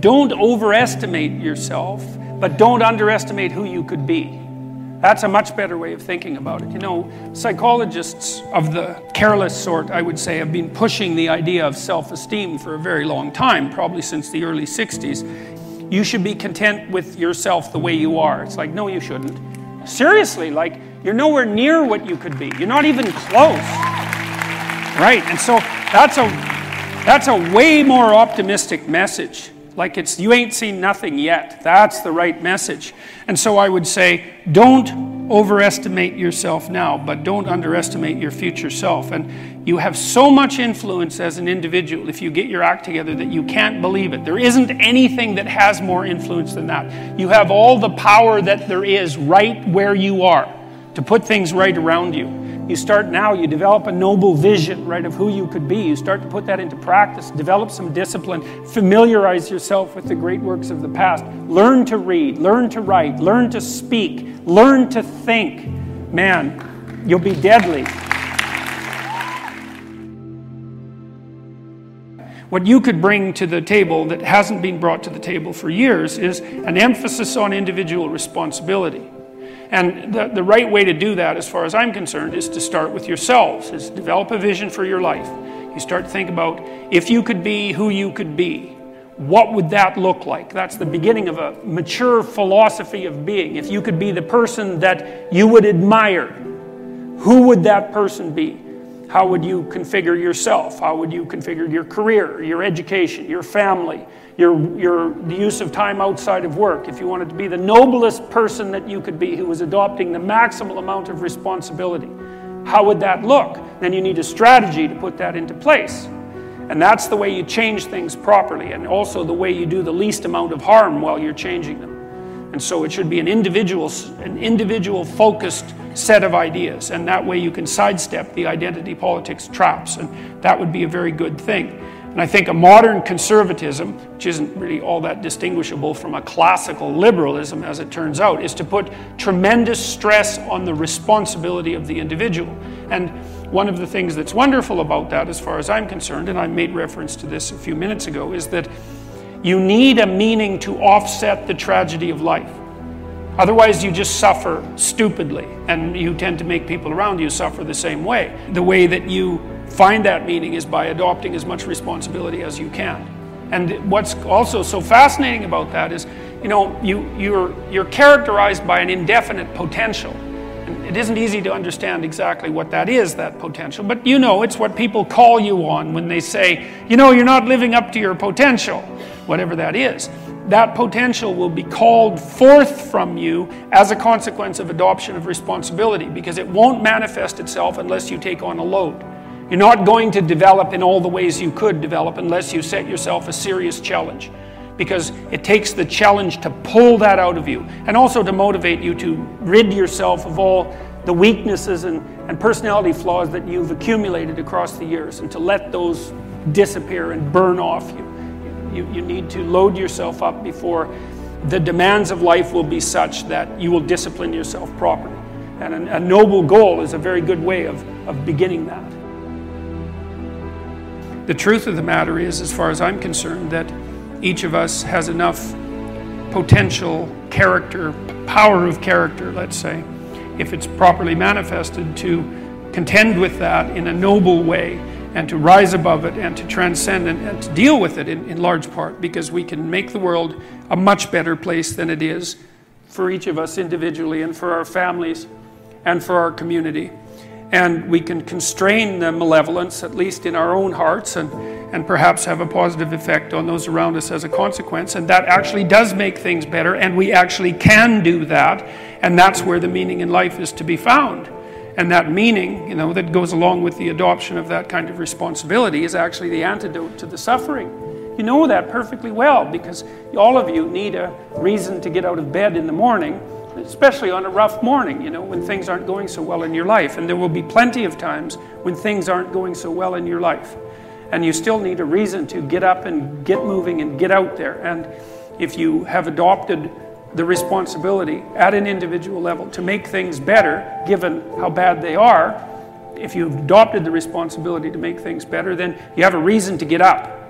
don't overestimate yourself, but don't underestimate who you could be. That's a much better way of thinking about it. You know, psychologists of the careless sort, I would say, have been pushing the idea of self-esteem for a very long time, probably since the early 60s. You should be content with yourself the way you are. It's like, no, you shouldn't. Seriously, like, you're nowhere near what you could be. You're not even close. Right? And so that's a way more optimistic message. Like, it's, you ain't seen nothing yet. That's the right message. And so I would say, don't overestimate yourself now, but don't underestimate your future self. And you have so much influence as an individual if you get your act together that you can't believe it. There isn't anything that has more influence than that. You have all the power that there is right where you are to put things right around you. You start now, you develop a noble vision, right, of who you could be. You start to put that into practice, develop some discipline, familiarize yourself with the great works of the past. Learn to read, learn to write, learn to speak, learn to think. Man, you'll be deadly. What you could bring to the table that hasn't been brought to the table for years is an emphasis on individual responsibility. And the right way to do that, as far as I'm concerned, is to start with yourselves, is develop a vision for your life. You start to think about, if you could be who you could be, what would that look like? That's the beginning of a mature philosophy of being. If you could be the person that you would admire, who would that person be? How would you configure yourself? How would you configure your career, your education, your family, the use of time outside of work? If you wanted to be the noblest person that you could be, who was adopting the maximal amount of responsibility, how would that look? Then you need a strategy to put that into place. And that's the way you change things properly, and also the way you do the least amount of harm while you're changing them. And so it should be an individual focused set of ideas, and that way you can sidestep the identity politics traps, and that would be a very good thing. And I think a modern conservatism, which isn't really all that distinguishable from a classical liberalism as it turns out, is to put tremendous stress on the responsibility of the individual. And one of the things that's wonderful about that, as far as I'm concerned, and I made reference to this a few minutes ago, is that you need a meaning to offset the tragedy of life. Otherwise, you just suffer stupidly, and you tend to make people around you suffer the same way. The way that you find that meaning is by adopting as much responsibility as you can. And what's also so fascinating about that is, you know, you're characterized by an indefinite potential. And it isn't easy to understand exactly what that is, that potential, but you know, it's what people call you on when they say, you know, you're not living up to your potential, whatever that is. That potential will be called forth from you as a consequence of adoption of responsibility, because it won't manifest itself unless you take on a load. You're not going to develop in all the ways you could develop unless you set yourself a serious challenge, because it takes the challenge to pull that out of you, and also to motivate you to rid yourself of all the weaknesses and personality flaws that you've accumulated across the years, and to let those disappear and burn off you. You need to load yourself up before the demands of life will be such that you will discipline yourself properly. And a noble goal is a very good way of beginning that. The truth of the matter is, as far as I'm concerned, that each of us has enough potential character, power of character, let's say, if it's properly manifested, to contend with that in a noble way, and to rise above it, and to transcend and to deal with it in large part, because we can make the world a much better place than it is for each of us individually, and for our families, and for our community. And we can constrain the malevolence, at least in our own hearts, and perhaps have a positive effect on those around us as a consequence. And that actually does make things better, and we actually can do that. And that's where the meaning in life is to be found. And that meaning, you know, that goes along with the adoption of that kind of responsibility is actually the antidote to the suffering. You know that perfectly well, because all of you need a reason to get out of bed in the morning, especially on a rough morning, you know, when things aren't going so well in your life. And there will be plenty of times when things aren't going so well in your life. And you still need a reason to get up and get moving and get out there. And if you have adopted the responsibility at an individual level to make things better, given how bad they are, if you've adopted the responsibility to make things better, then you have a reason to get up.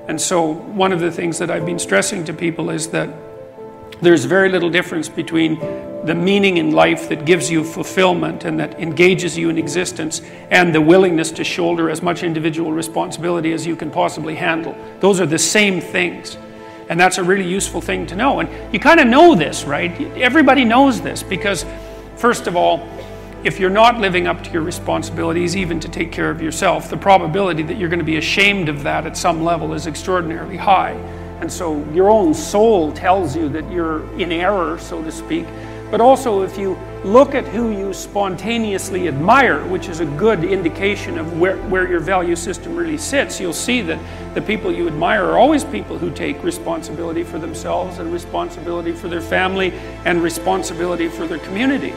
And so one of the things that I've been stressing to people is that there's very little difference between the meaning in life that gives you fulfillment and that engages you in existence and the willingness to shoulder as much individual responsibility as you can possibly handle. Those are the same things. And that's a really useful thing to know. And you kind of know this, right? Everybody knows this because, first of all, if you're not living up to your responsibilities, even to take care of yourself, the probability that you're going to be ashamed of that at some level is extraordinarily high. And so your own soul tells you that you're in error, so to speak. But also, if you look at who you spontaneously admire, which is a good indication of where your value system really sits, you'll see that the people you admire are always people who take responsibility for themselves and responsibility for their family and responsibility for their community.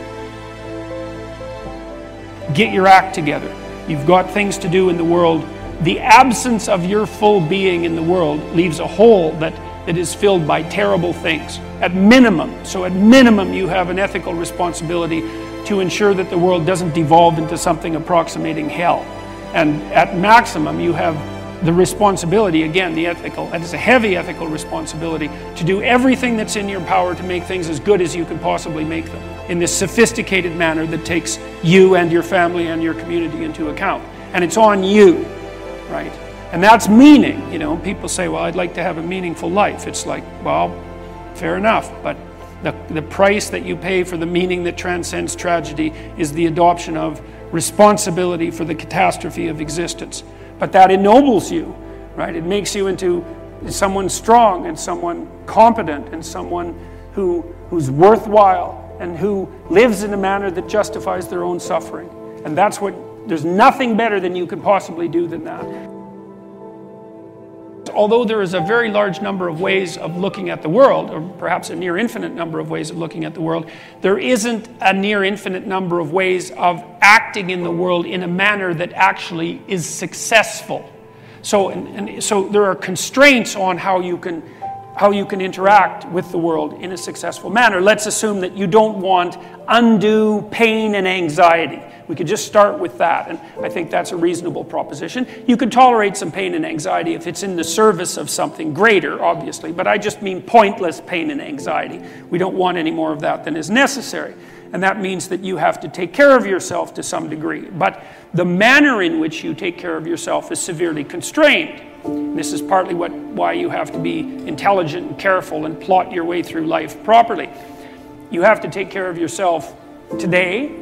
Get your act together. You've got things to do in the world. The absence of your full being in the world leaves a hole that is filled by terrible things. At minimum, you have an ethical responsibility to ensure that the world doesn't devolve into something approximating hell. And at maximum, you have the responsibility, again, that is a heavy ethical responsibility, to do everything that's in your power to make things as good as you can possibly make them in this sophisticated manner that takes you and your family and your community into account. And it's on you, right? And that's meaning. You know, people say, well, I'd like to have a meaningful life. It's like, well, fair enough, but the price that you pay for the meaning that transcends tragedy is the adoption of responsibility for the catastrophe of existence. But that ennobles you, right? It makes you into someone strong and someone competent and someone who's worthwhile and who lives in a manner that justifies their own suffering. And there's nothing better than you could possibly do than that. Although there is a very large number of ways of looking at the world, or perhaps a near infinite number of ways of looking at the world, there isn't a near infinite number of ways of acting in the world in a manner that actually is successful. So there are constraints on how you can interact with the world in a successful manner. Let's assume that you don't want undue pain and anxiety. We could just start with that, and I think that's a reasonable proposition. You could tolerate some pain and anxiety if it's in the service of something greater, obviously, but I just mean pointless pain and anxiety. We don't want any more of that than is necessary, and that means that you have to take care of yourself to some degree. But the manner in which you take care of yourself is severely constrained. This is partly why you have to be intelligent and careful and plot your way through life properly. You have to take care of yourself today,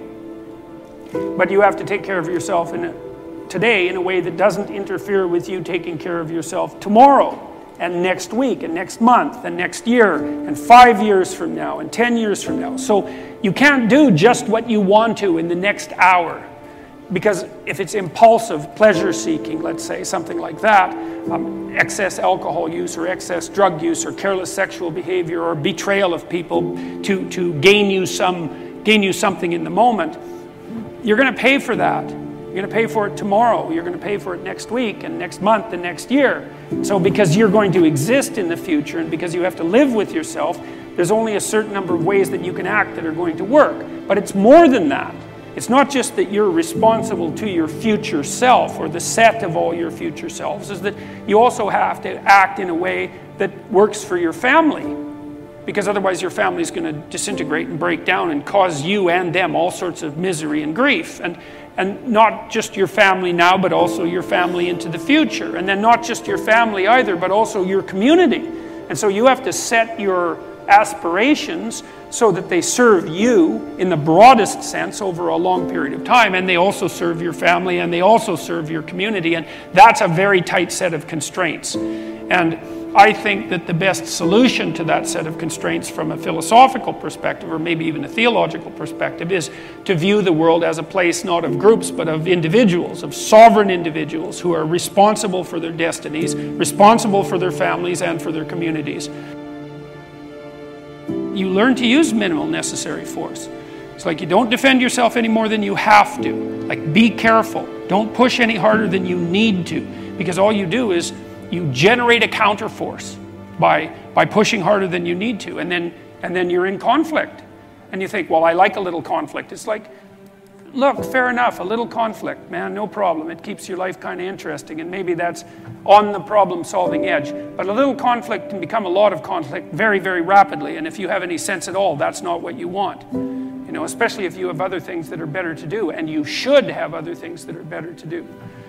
but you have to take care of yourself today in a way that doesn't interfere with you taking care of yourself tomorrow and next week and next month and next year and 5 years from now and 10 years from now. So you can't do just what you want to in the next hour. Because if it's impulsive pleasure seeking, let's say, something like that, excess alcohol use or excess drug use or careless sexual behavior or betrayal of people to gain you something in the moment, you're going to pay for that. You're going to pay for it tomorrow. You're going to pay for it next week and next month and next year. So because you're going to exist in the future and because you have to live with yourself, there's only a certain number of ways that you can act that are going to work. But it's more than that. It's not just that you're responsible to your future self or the set of all your future selves. It's that you also have to act in a way that works for your family. Because otherwise your family is going to disintegrate and break down and cause you and them all sorts of misery and grief. And not just your family now, but also your family into the future. And then not just your family either, but also your community. And so you have to set your aspirations so that they serve you in the broadest sense over a long period of time, and they also serve your family and they also serve your community, and that's a very tight set of constraints. And I think that the best solution to that set of constraints from a philosophical perspective, or maybe even a theological perspective, is to view the world as a place not of groups but of individuals, of sovereign individuals who are responsible for their destinies, responsible for their families and for their communities. You learn to use minimal necessary force. It's like you don't defend yourself any more than you have to. Like, be careful. Don't push any harder than you need to, because all you do is you generate a counterforce by pushing harder than you need to, and then you're in conflict. And you think, well, I like a little conflict. It's like, look, fair enough, a little conflict, man, no problem. It keeps your life kind of interesting, and maybe that's on the problem-solving edge. But a little conflict can become a lot of conflict very, very rapidly, and if you have any sense at all, that's not what you want. You know, especially if you have other things that are better to do, and you should have other things that are better to do.